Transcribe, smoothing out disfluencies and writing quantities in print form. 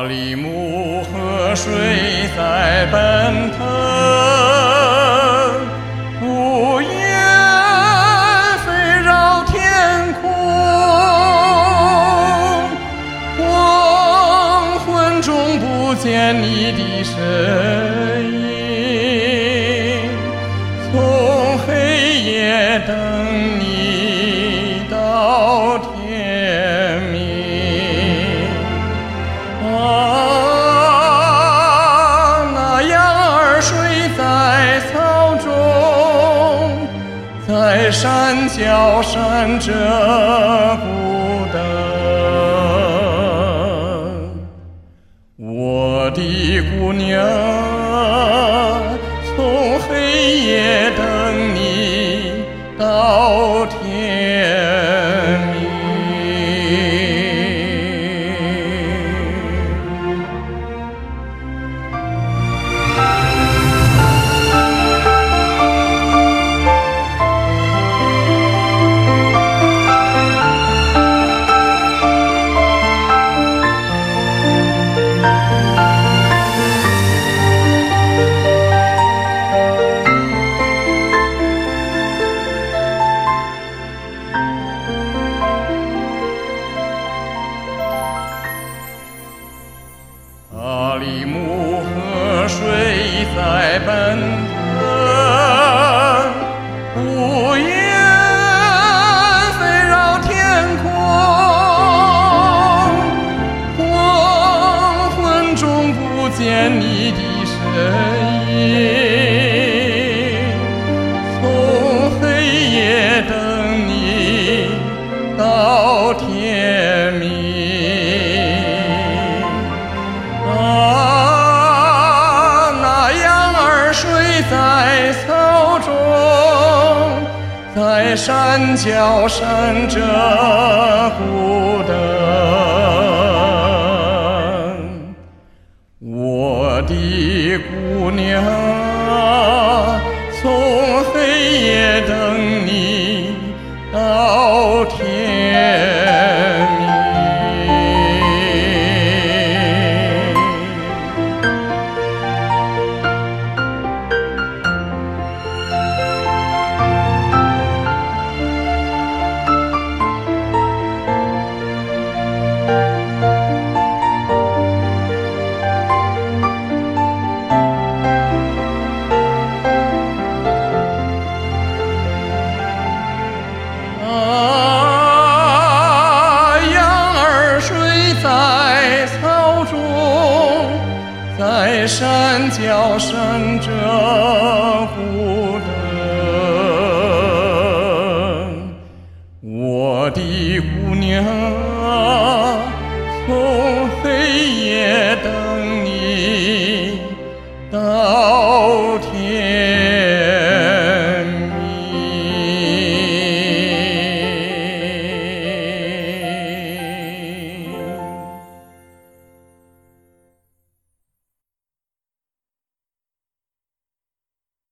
阿里木河水在奔腾，不言飞绕天空。黄昏中不见你的身影，从黑夜等你到天明。那羊儿睡在草中，在山脚闪着孤灯。我的姑娘，从黑夜等你到天明。阿里木河水在奔腾，不言飞绕天空。黄昏中不见你的身影，从黑夜等你到天明。在草中，在山脚闪着孤灯。我的姑娘，从黑夜等你到天明。在草中，在山脚闪着孤灯。我的姑娘，从黑夜等你到